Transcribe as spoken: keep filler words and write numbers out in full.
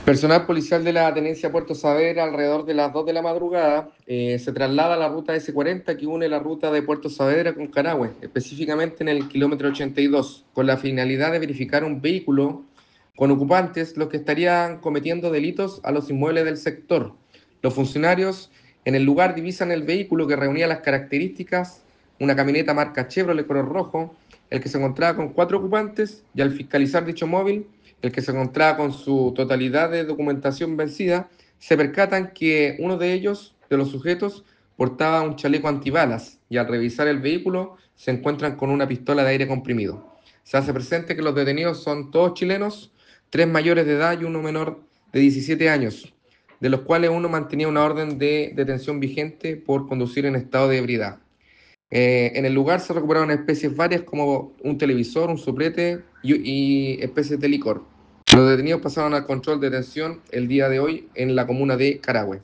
Personal policial de la Tenencia Puerto Saavedra, alrededor de las dos de la madrugada, eh, se traslada a la ruta ese cuarenta que une la ruta de Puerto Saavedra con Carahue, específicamente en el kilómetro ochenta y dos, con la finalidad de verificar un vehículo con ocupantes, los que estarían cometiendo delitos a los inmuebles del sector. Los funcionarios en el lugar divisan el vehículo que reunía las características, una camioneta marca Chevrolet color rojo, el que se encontraba con cuatro ocupantes, y al fiscalizar dicho móvil, el que se encontraba con su totalidad de documentación vencida, se percatan que uno de ellos, de los sujetos, portaba un chaleco antibalas y al revisar el vehículo se encuentran con una pistola de aire comprimido. Se hace presente que los detenidos son todos chilenos, tres mayores de edad y uno menor de diecisiete años, de los cuales uno mantenía una orden de detención vigente por conducir en estado de ebriedad. Eh, en el lugar se recuperaron especies varias como un televisor, un soplete y, y especies de licor. Los detenidos pasaron al control de detención el día de hoy en la comuna de Carahue.